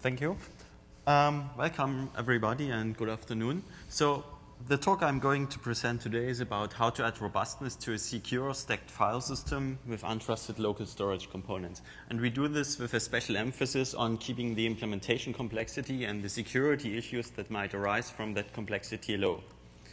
Thank you. Welcome, everybody, and good afternoon. So the talk I'm going to present today is about how to add robustness to a secure stacked file system with untrusted local storage components. And we do this with a special emphasis on keeping the implementation complexity and the security issues that might arise from that complexity low.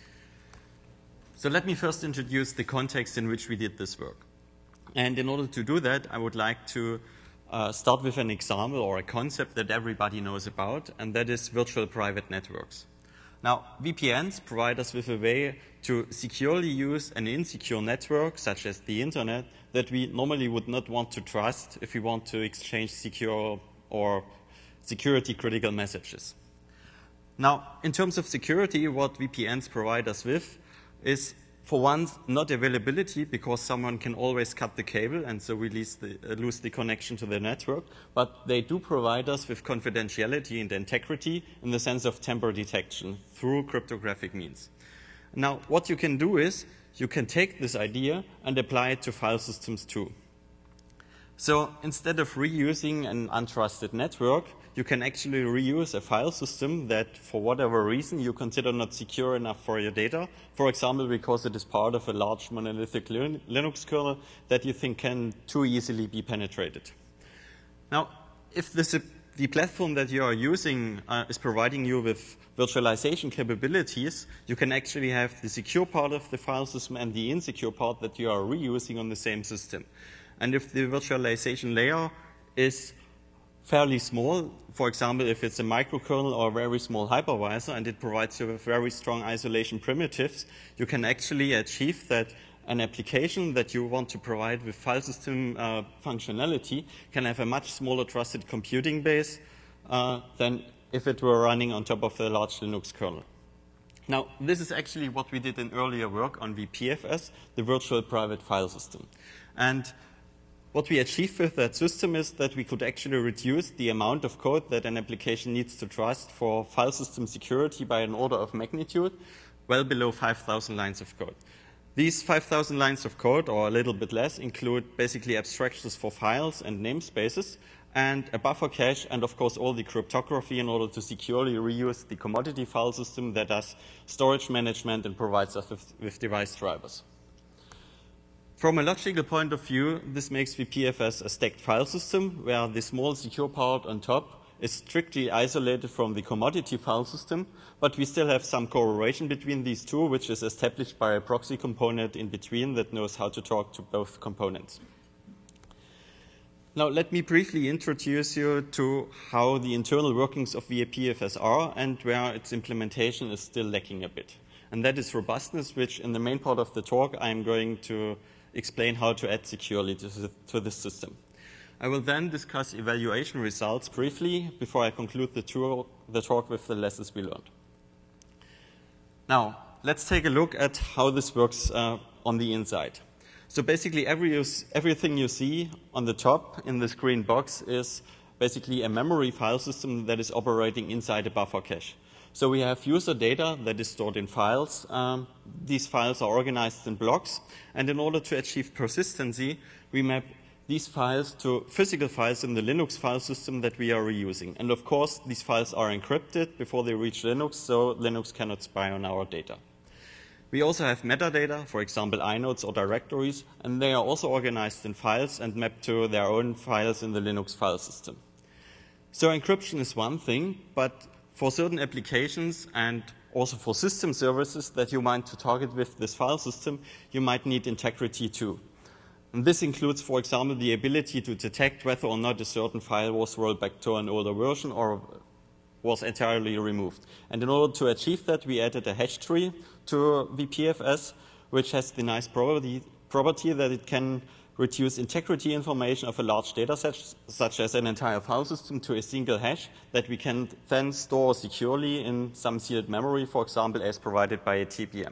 So let me first introduce the context in which we did this work. And in order to do that, I would like to start with an example or a concept that everybody knows about, and that is virtual private networks. Now, VPNs provide us with a way to securely use an insecure network, such as the internet, that we normally would not want to trust if we want to exchange secure or security-critical messages. Now, in terms of security, what VPNs provide us with is, for one, not availability, because someone can always cut the cable and so we lose the connection to the network, but they do provide us with confidentiality and integrity in the sense of tamper detection through cryptographic means. Now, what you can do is you can take this idea and apply it to file systems too. So instead of reusing an untrusted network, you can actually reuse a file system that, for whatever reason, you consider not secure enough for your data. For example, because it is part of a large monolithic Linux kernel that you think can too easily be penetrated. Now, if the platform that you are using is providing you with virtualization capabilities, you can actually have the secure part of the file system and the insecure part that you are reusing on the same system. And if the virtualization layer is fairly small, for example, if it's a microkernel or a very small hypervisor and it provides you with very strong isolation primitives, you can actually achieve that an application that you want to provide with file system functionality can have a much smaller trusted computing base than if it were running on top of the large Linux kernel. Now, this is actually what we did in earlier work on VPFS, the virtual private file system. And what we achieved with that system is that we could actually reduce the amount of code that an application needs to trust for file system security by an order of magnitude, well below 5,000 lines of code. These 5,000 lines of code, or a little bit less, include basically abstractions for files and namespaces, and a buffer cache, and of course all the cryptography in order to securely reuse the commodity file system that does storage management and provides us with device drivers. From a logical point of view, this makes VPFS a stacked file system where the small secure part on top is strictly isolated from the commodity file system, but we still have some correlation between these two, which is established by a proxy component in between that knows how to talk to both components. Now, let me briefly introduce you to how the internal workings of VPFS are and where its implementation is still lacking a bit. And that is robustness, which in the main part of the talk I'm going to explain how to add securely to this system. I will then discuss evaluation results briefly before I conclude the talk with the lessons we learned. Now, let's take a look at how this works on the inside. So basically, everything you see on the top in this green box is basically a memory file system that is operating inside a buffer cache. So we have user data that is stored in files. These files are organized in blocks. And in order to achieve persistency, we map these files to physical files in the Linux file system that we are reusing. And of course, these files are encrypted before they reach Linux, so Linux cannot spy on our data. We also have metadata, for example, inodes or directories, and they are also organized in files and mapped to their own files in the Linux file system. So encryption is one thing, but for certain applications and also for system services that you want to target with this file system, you might need integrity too. And this includes, for example, the ability to detect whether or not a certain file was rolled back to an older version or was entirely removed. And in order to achieve that, we added a hash tree to VPFS, which has the nice property that it can reduce integrity information of a large data set, such as an entire file system, to a single hash that we can then store securely in some sealed memory, for example, as provided by a TPM.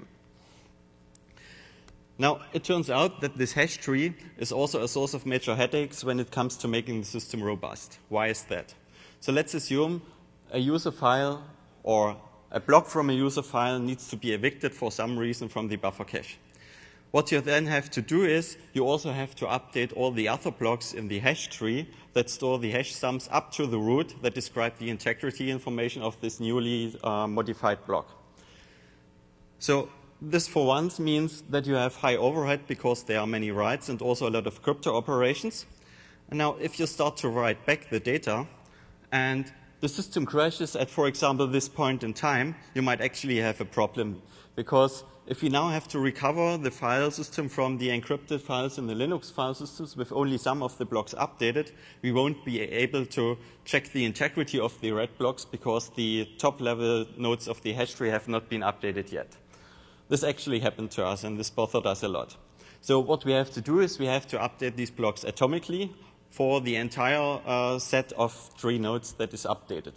Now, it turns out that this hash tree is also a source of major headaches when it comes to making the system robust. Why is that? So let's assume a user file or a block from a user file needs to be evicted for some reason from the buffer cache. What you then have to do is you also have to update all the other blocks in the hash tree that store the hash sums up to the root that describe the integrity information of this newly modified block. So this for once means that you have high overhead because there are many writes and also a lot of crypto operations. And now if you start to write back the data and the system crashes at, for example, this point in time, you might actually have a problem, because if we now have to recover the file system from the encrypted files in the Linux file systems with only some of the blocks updated, we won't be able to check the integrity of the red blocks because the top level nodes of the hash tree have not been updated yet. This actually happened to us and this bothered us a lot. So what we have to do is we have to update these blocks atomically for the entire set of tree nodes that is updated.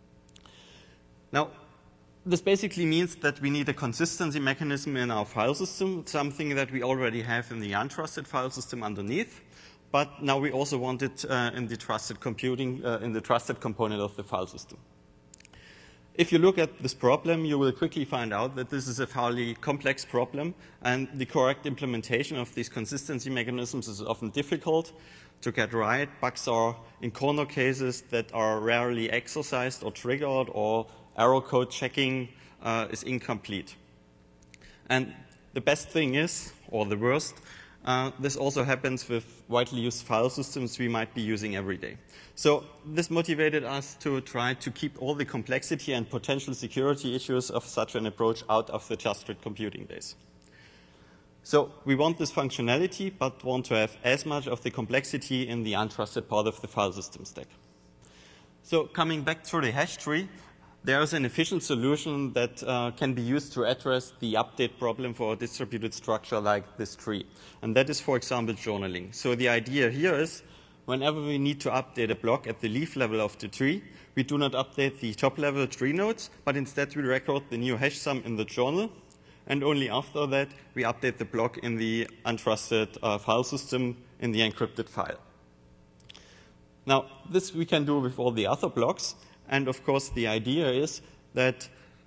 Now, this basically means that we need a consistency mechanism in our file system, something that we already have in the untrusted file system underneath, but now we also want it in the trusted computing, in the trusted component of the file system. If you look at this problem, you will quickly find out that this is a fairly complex problem, and the correct implementation of these consistency mechanisms is often difficult to get right. Bugs are in corner cases that are rarely exercised or triggered, or error code checking is incomplete. And the best thing is, or the worst, this also happens with widely used file systems we might be using every day. So this motivated us to try to keep all the complexity and potential security issues of such an approach out of the trusted computing base. So we want this functionality, but want to have as much of the complexity in the untrusted part of the file system stack. So coming back to the hash tree, there is an efficient solution that can be used to address the update problem for a distributed structure like this tree. And that is, for example, journaling. So the idea here is whenever we need to update a block at the leaf level of the tree, we do not update the top level tree nodes, but instead we record the new hash sum in the journal. And only after that, we update the block in the untrusted file system in the encrypted file. Now, this we can do with all the other blocks. And of course, the idea is that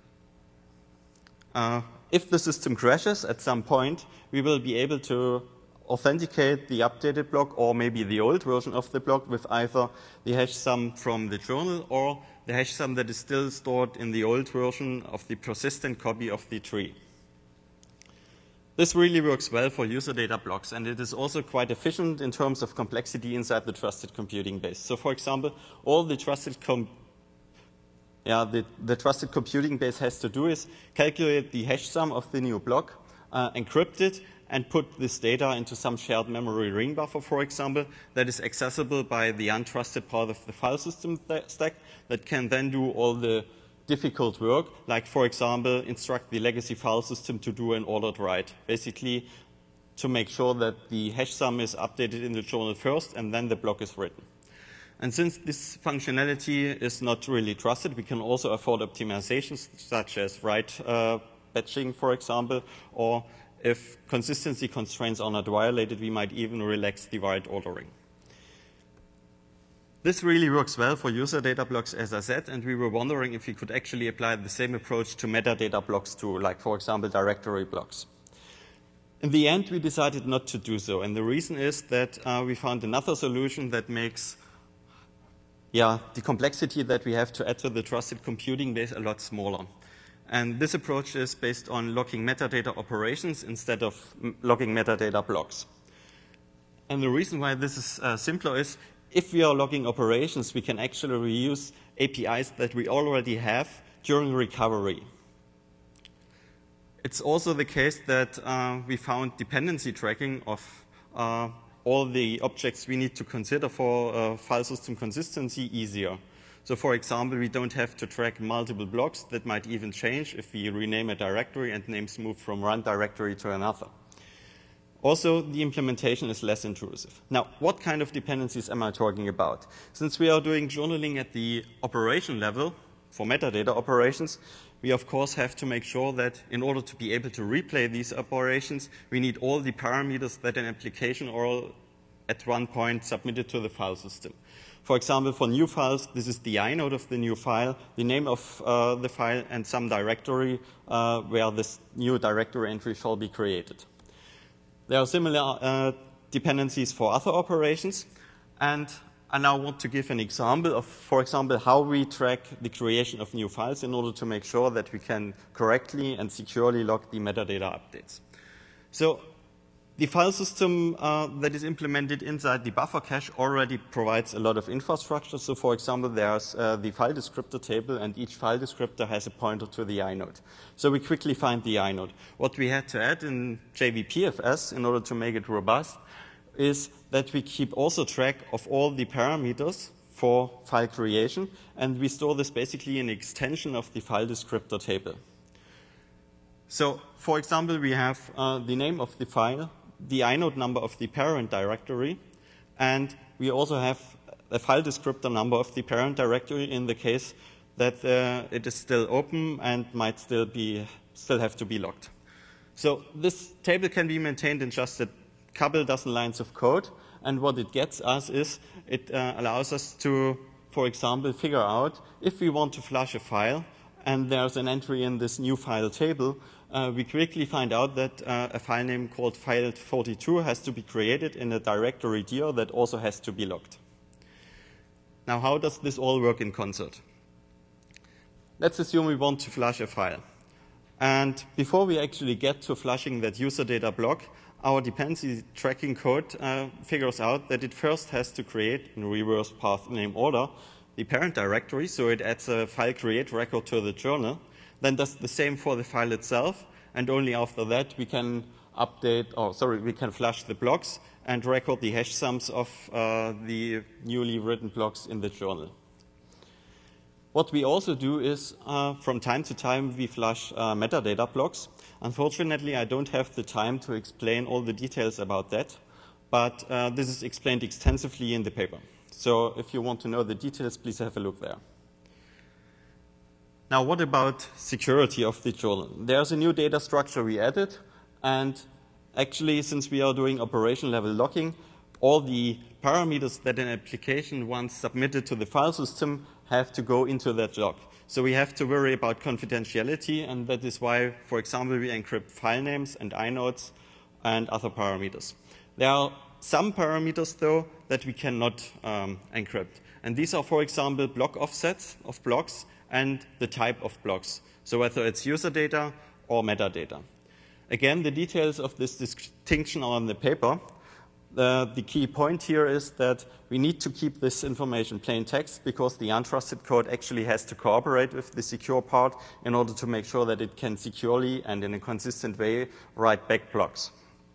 if the system crashes at some point, we will be able to authenticate the updated block or maybe the old version of the block with either the hash sum from the journal or the hash sum that is still stored in the old version of the persistent copy of the tree. This really works well for user data blocks, and it is also quite efficient in terms of complexity inside the trusted computing base. So for example, all the trusted the trusted computing base has to do is calculate the hash sum of the new block, encrypt it, and put this data into some shared memory ring buffer, for example, that is accessible by the untrusted part of the file system stack that can then do all the difficult work, like, for example, instruct the legacy file system to do an ordered write, basically to make sure that the hash sum is updated in the journal first and then the block is written. And since this functionality is not really trusted, we can also afford optimizations such as write batching, for example, or if consistency constraints are not violated, we might even relax the write ordering. This really works well for user data blocks, as I said, and we were wondering if we could actually apply the same approach to metadata blocks too, like, for example, directory blocks. In the end, we decided not to do so, and the reason is that we found another solution that makes the complexity that we have to add to the trusted computing base a lot smaller. And this approach is based on logging metadata operations instead of logging metadata blocks. And the reason why this is simpler is if we are logging operations, we can actually reuse APIs that we already have during recovery. It's also the case that we found dependency tracking of all the objects we need to consider for file system consistency easier. So for example, we don't have to track multiple blocks that might even change if we rename a directory and names move from one directory to another. Also, the implementation is less intrusive. Now, what kind of dependencies am I talking about? Since we are doing journaling at the operation level for metadata operations, we of course have to make sure that in order to be able to replay these operations, we need all the parameters that an application or at one point submitted to the file system. For example, for new files, this is the inode of the new file, the name of the file, and some directory where this new directory entry shall be created. There are similar dependencies for other operations, and I now want to give an example of, for example, how we track the creation of new files in order to make sure that we can correctly and securely log the metadata updates. So the file system that is implemented inside the buffer cache already provides a lot of infrastructure. So for example, there's the file descriptor table, and each file descriptor has a pointer to the inode. So we quickly find the inode. What we had to add in JVPFS in order to make it robust is that we keep also track of all the parameters for file creation, and we store this basically in an extension of the file descriptor table. So, for example, we have the name of the file, the inode number of the parent directory, and we also have a file descriptor number of the parent directory in the case that it is still open and might still have to be logged. So this table can be maintained in just a couple dozen lines of code, and what it gets us is it allows us to, for example, figure out if we want to flush a file and there's an entry in this new file table, we quickly find out that a file name called file42 has to be created in a directory dir that also has to be logged. Now, how does this all work in concert? Let's assume we want to flush a file. And before we actually get to flushing that user data block, our dependency tracking code figures out that it first has to create, in reverse path name order, the parent directory, so it adds a file create record to the journal, then does the same for the file itself, and only after that we can we can flush the blocks and record the hash sums of the newly written blocks in the journal. What we also do is, from time to time, we flush metadata blocks. Unfortunately, I don't have the time to explain all the details about that, but this is explained extensively in the paper. So if you want to know the details, please have a look there. Now, what about security of the journal? There's a new data structure we added, and actually, since we are doing operation level logging, all the parameters that an application once submitted to the file system have to go into that log. So we have to worry about confidentiality, and that is why, for example, we encrypt file names and inodes and other parameters. There are some parameters, though, that we cannot encrypt. And these are, for example, block offsets of blocks and the type of blocks. So whether it's user data or metadata. Again, the details of this distinction are on the paper. The key point here is that we need to keep this information plain text because the untrusted code actually has to cooperate with the secure part in order to make sure that it can securely and in a consistent way write back blocks.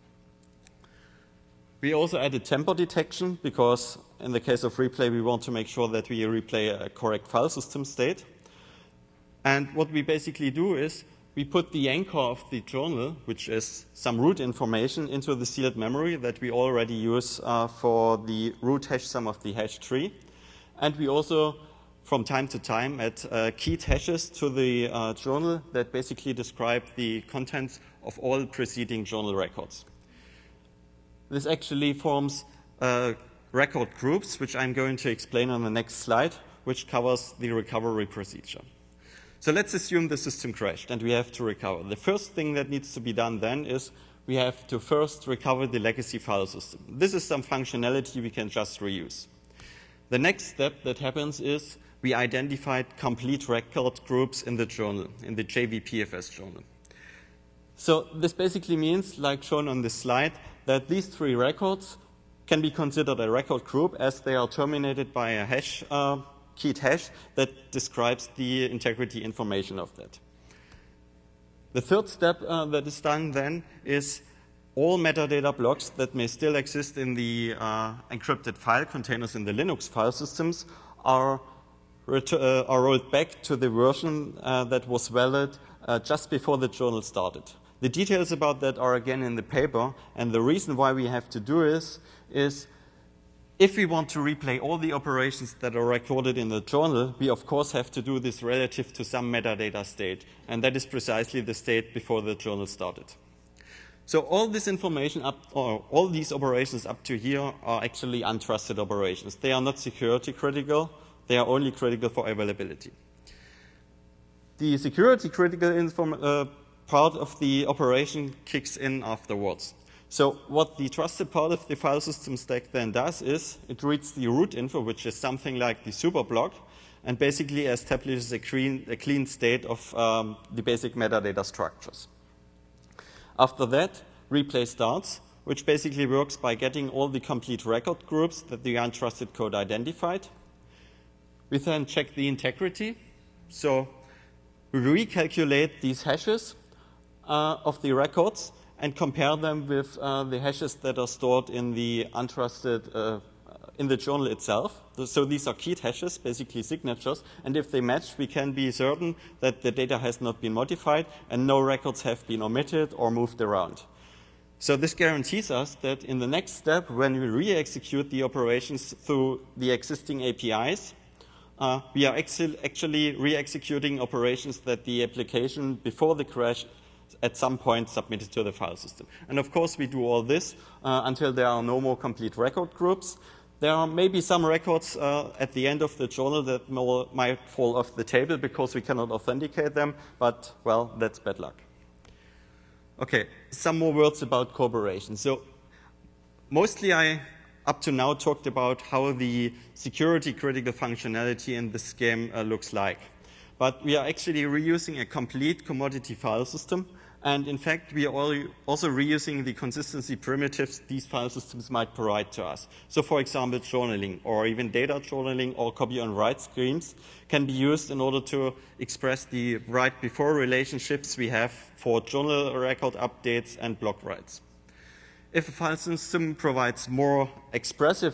We also added temper detection because in the case of replay we want to make sure that we replay a correct file system state. And what we basically do is we put the anchor of the journal, which is some root information, into the sealed memory that we already use for the root hash sum of the hash tree. And we also, from time to time, add keyed hashes to the journal that basically describe the contents of all preceding journal records. This actually forms record groups, which I'm going to explain on the next slide, which covers the recovery procedure. So let's assume the system crashed and we have to recover. The first thing that needs to be done then is we have to first recover the legacy file system. This is some functionality we can just reuse. The next step that happens is we identified complete record groups in the journal, in the JVPFS journal. So this basically means, like shown on this slide, that these three records can be considered a record group as they are terminated by a hash keyed hash that describes the integrity information of that. The third step that is done then is all metadata blocks that may still exist in the encrypted file containers in the Linux file systems are rolled back to the version that was valid just before the journal started. The details about that are again in the paper, and the reason why we have to do this is if we want to replay all the operations that are recorded in the journal, we of course have to do this relative to some metadata state, and that is precisely the state before the journal started. So all this information all these operations up to here are actually untrusted operations. They are not security critical, they are only critical for availability. The security critical part of the operation kicks in afterwards. So what the trusted part of the file system stack then does is it reads the root info, which is something like the superblock, and basically establishes a clean state of the basic metadata structures. After that, replay starts, which basically works by getting all the complete record groups that the untrusted code identified. We then check the integrity. So we recalculate these hashes of the records and compare them with the hashes that are stored in the untrusted in the journal itself. So these are keyed hashes, basically signatures, and if they match, we can be certain that the data has not been modified and no records have been omitted or moved around. So this guarantees us that in the next step, when we re-execute the operations through the existing APIs, we are actually re-executing operations that the application before the crash at some point submitted to the file system. And of course, we do all this until there are no more complete record groups. There are maybe some records at the end of the journal that might fall off the table because we cannot authenticate them, but, well, that's bad luck. Okay, some more words about corroboration. So mostly I, up to now, talked about how the security-critical functionality in this game looks like. But we are actually reusing a complete commodity file system. And in fact, we are also reusing the consistency primitives these file systems might provide to us. So for example, journaling or even data journaling or copy on write schemes can be used in order to express the write before relationships we have for journal record updates and block writes. If a file system provides more expressive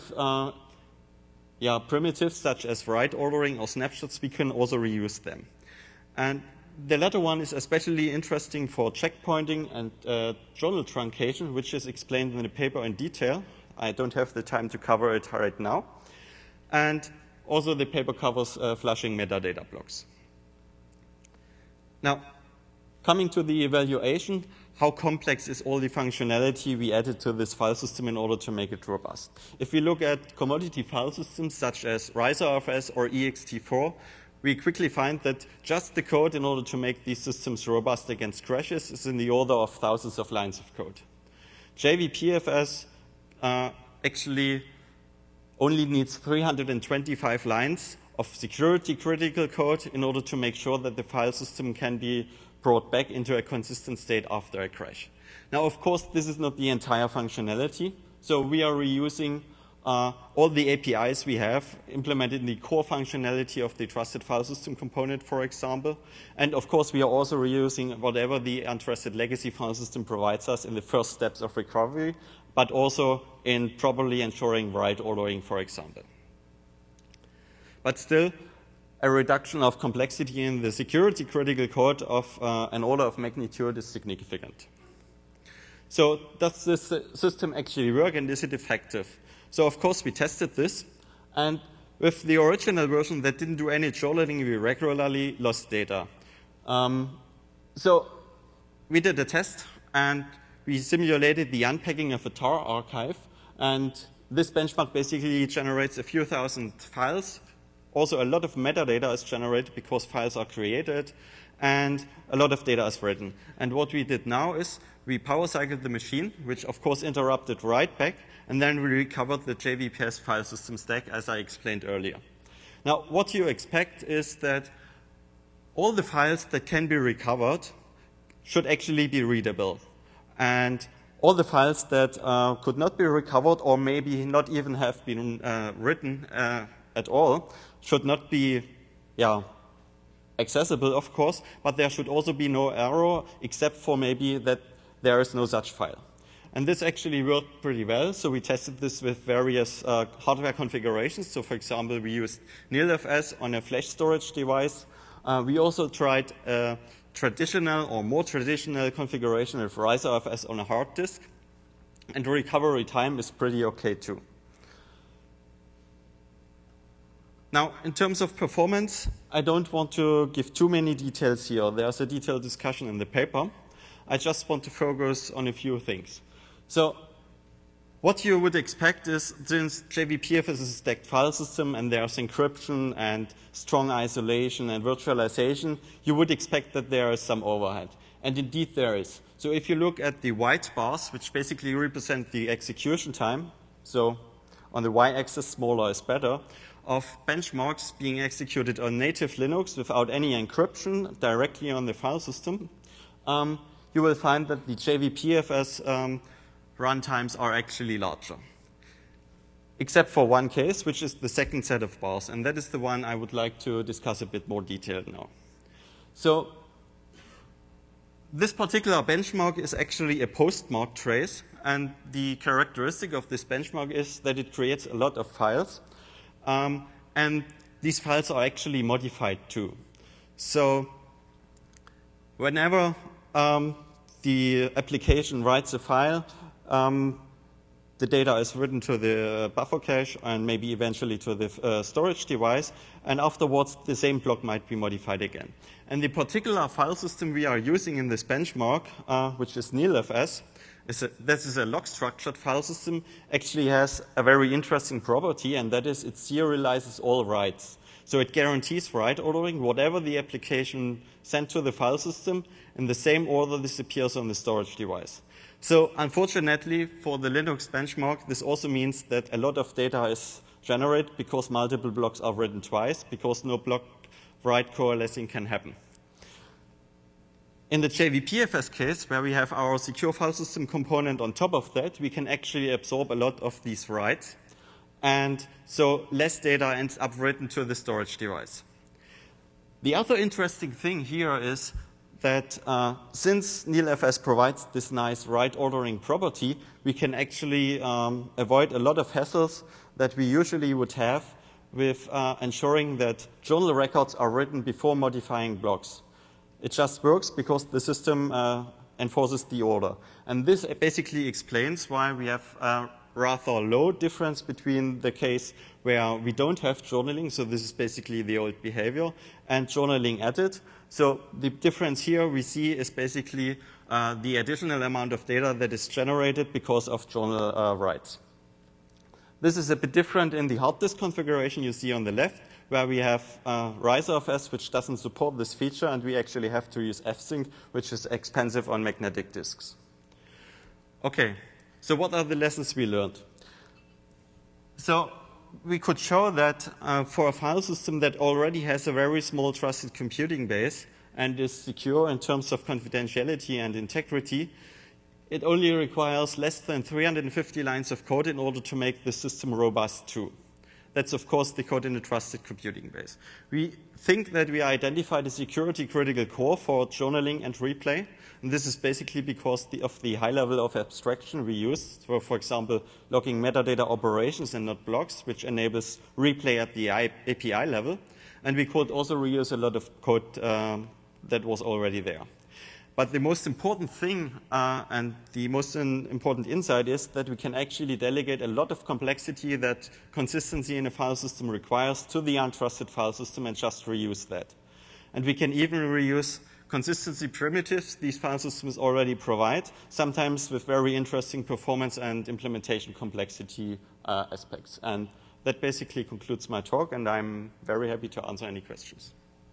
primitives such as write ordering or snapshots, we can also reuse them. And the latter one is especially interesting for checkpointing and journal truncation, which is explained in the paper in detail. I don't have the time to cover it right now. And also the paper covers flushing metadata blocks. Now, coming to the evaluation, how complex is all the functionality we added to this file system in order to make it robust? If we look at commodity file systems such as RiserFS or ext4, we quickly find that just the code in order to make these systems robust against crashes is in the order of thousands of lines of code. JVPFS actually only needs 325 lines of security-critical code in order to make sure that the file system can be brought back into a consistent state after a crash. Now, of course, this is not the entire functionality. So we are reusing all the APIs we have implemented in the core functionality of the trusted file system component, for example. And of course, we are also reusing whatever the untrusted legacy file system provides us in the first steps of recovery, but also in properly ensuring write ordering, for example. But still, a reduction of complexity in the security critical code of an order of magnitude is significant. So does this system actually work and is it effective? So of course we tested this, and with the original version that didn't do any journaling, we regularly lost data. So we did a test and we simulated the unpacking of a tar archive, and this benchmark basically generates a few thousand files. Also, a lot of metadata is generated because files are created, and a lot of data is written. And what we did now is we power cycled the machine, which of course interrupted write back, and then we recovered the JVPS file system stack, as I explained earlier. Now, what you expect is that all the files that can be recovered should actually be readable. And all the files that could not be recovered or maybe not even have been written at all should not be accessible, of course, but there should also be no error except for maybe that there is no such file. And this actually worked pretty well, so we tested this with various hardware configurations. So for example, we used NILFS on a flash storage device. We also tried a traditional or more traditional configuration of RiserFS on a hard disk, and the recovery time is pretty okay too. Now, in terms of performance, I don't want to give too many details here. There's a detailed discussion in the paper. I just want to focus on a few things. So what you would expect is, since JVPF is a stacked file system and there's encryption and strong isolation and virtualization, you would expect that there is some overhead. And indeed there is. So if you look at the white bars, which basically represent the execution time, so on the y-axis, smaller is better, of benchmarks being executed on native Linux without any encryption directly on the file system, you will find that the JVPFS runtimes are actually larger. Except for one case, which is the second set of bars, and that is the one I would like to discuss a bit more detailed now. So this particular benchmark is actually a postmark trace, and the characteristic of this benchmark is that it creates a lot of files, and these files are actually modified too. So whenever the application writes a file, the data is written to the buffer cache and maybe eventually to the storage device, and afterwards the same block might be modified again. And the particular file system we are using in this benchmark, which is NeilFS, this is a log-structured file system, actually has a very interesting property, and that is it serializes all writes. So it guarantees write ordering, whatever the application sent to the file system, in the same order this appears on the storage device. So unfortunately, for the Linux benchmark, this also means that a lot of data is generated because multiple blocks are written twice, because no block write coalescing can happen. In the JVPFS case, where we have our secure file system component on top of that, we can actually absorb a lot of these writes. And so less data ends up written to the storage device. The other interesting thing here is that since NeilFS provides this nice write ordering property, we can actually avoid a lot of hassles that we usually would have with ensuring that journal records are written before modifying blocks. It just works because the system enforces the order. And this basically explains why we have a rather low difference between the case where we don't have journaling, so this is basically the old behavior, and journaling added. So the difference here we see is basically the additional amount of data that is generated because of journal writes. This is a bit different in the hard disk configuration you see on the left, where we have RiserFS, which doesn't support this feature, and we actually have to use fsync, which is expensive on magnetic disks. Okay, so what are the lessons we learned? So we could show that for a file system that already has a very small trusted computing base and is secure in terms of confidentiality and integrity, it only requires less than 350 lines of code in order to make the system robust too. That's, of course, the code in a trusted computing base. We think that we identified a security-critical core for journaling and replay. And this is basically because of the high level of abstraction we use for example, logging metadata operations and not blocks, which enables replay at the API level. And we could also reuse a lot of code that was already there. But the most important thing and the most important insight is that we can actually delegate a lot of complexity that consistency in a file system requires to the untrusted file system and just reuse that. And we can even reuse consistency primitives these file systems already provide, sometimes with very interesting performance and implementation complexity aspects. And that basically concludes my talk, and I'm very happy to answer any questions.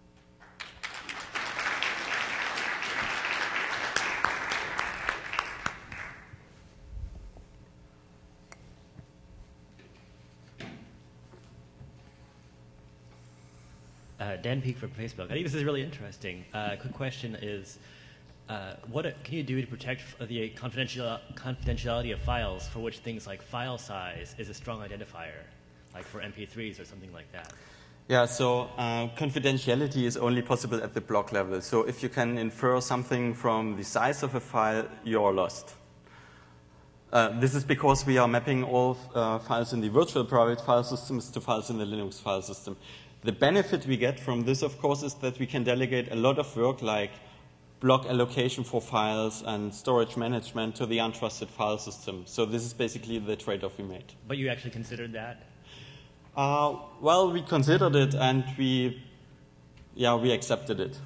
Dan Peek from Facebook. I think this is really interesting. Quick question is, what can you do to protect the confidentiality of files for which things like file size is a strong identifier, like for MP3s or something like that? Yeah, so confidentiality is only possible at the block level. So if you can infer something from the size of a file, you're lost. This is because we are mapping all files in the virtual private file systems to files in the Linux file system. The benefit we get from this, of course, is that we can delegate a lot of work like block allocation for files and storage management to the untrusted file system. So this is basically the trade-off we made. But you actually considered that? Well, we considered it and we accepted it.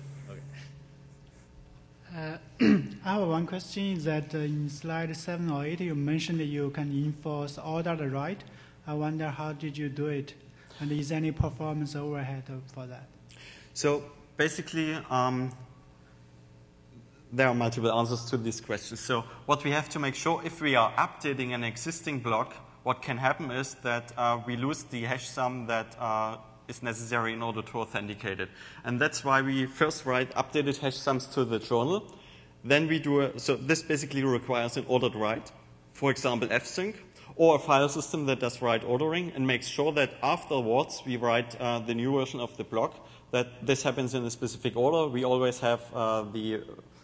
Okay. I have one question is that in slide 7 or 8, you mentioned that you can enforce ordered write. I wonder how did you do it? And is there any performance overhead for that? So basically, there are multiple answers to this question. So what we have to make sure, if we are updating an existing block, what can happen is that we lose the hash sum that is necessary in order to authenticate it. And that's why we first write updated hash sums to the journal. Then we do so this basically requires an ordered write, for example, fsync, or a file system that does write ordering and makes sure that afterwards we write the new version of the block, that this happens in a specific order. We always have the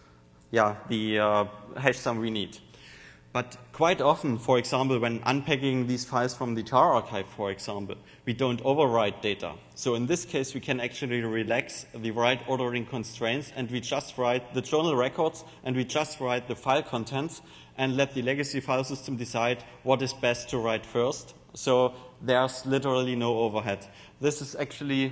hash sum we need. But quite often, for example, when unpacking these files from the tar archive, for example, we don't overwrite data. So in this case, we can actually relax the write ordering constraints, and we just write the journal records, and we just write the file contents, and let the legacy file system decide what is best to write first. So there's literally no overhead. This is actually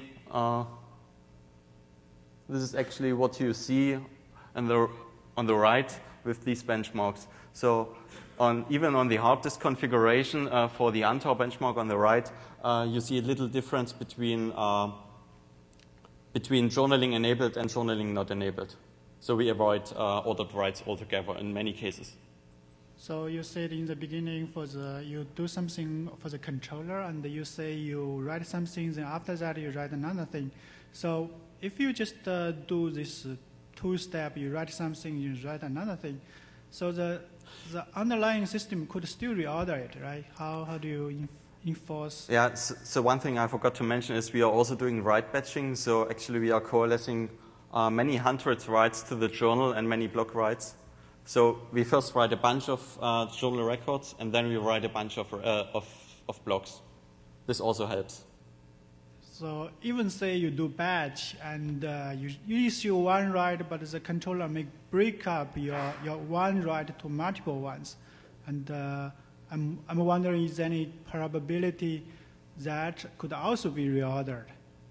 what you see on the right with these benchmarks. So even on the hard disk configuration for the Antar benchmark on the right, you see a little difference between journaling enabled and journaling not enabled. So we avoid ordered writes altogether in many cases. So you said in the beginning you do something for the controller, and you say you write something, then after that you write another thing. So if you just do this two-step, you write something, you write another thing, so the underlying system could still reorder it, right? How do you enforce? Yeah, so one thing I forgot to mention is we are also doing write batching. So actually we are coalescing many hundreds writes to the journal and many block writes. So we first write a bunch of journal records, and then we write a bunch of blocks. This also helps. So even say you do batch and you issue one write, but the controller may break up your one write to multiple ones. And I'm wondering, is there any probability that could also be reordered?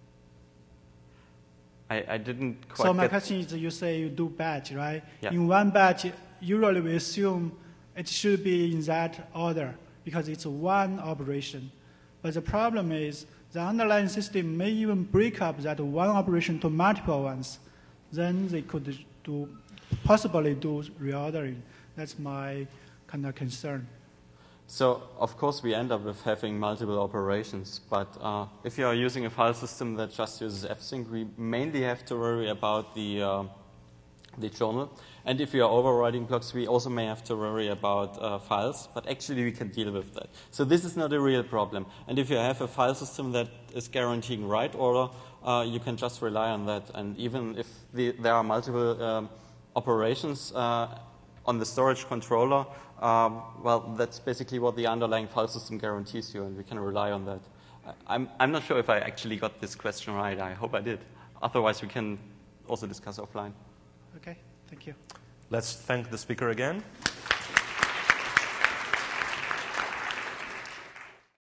I didn't quite So my question is, you say you do batch, right? Yeah. In one batch, usually we assume it should be in that order because it's one operation. But the problem is the underlying system may even break up that one operation to multiple ones. Then they could possibly do reordering. That's my kind of concern. So, of course, we end up with having multiple operations, but if you are using a file system that just uses fsync, we mainly have to worry about the journal. And if you are overriding blocks, we also may have to worry about files, but actually we can deal with that. So this is not a real problem. And if you have a file system that is guaranteeing write order, you can just rely on that. And even if there are multiple operations on the storage controller, well, that's basically what the underlying file system guarantees you, and we can rely on that. I'm not sure if I actually got this question right. I hope I did. Otherwise, we can also discuss offline. Okay, thank you. Let's thank the speaker again.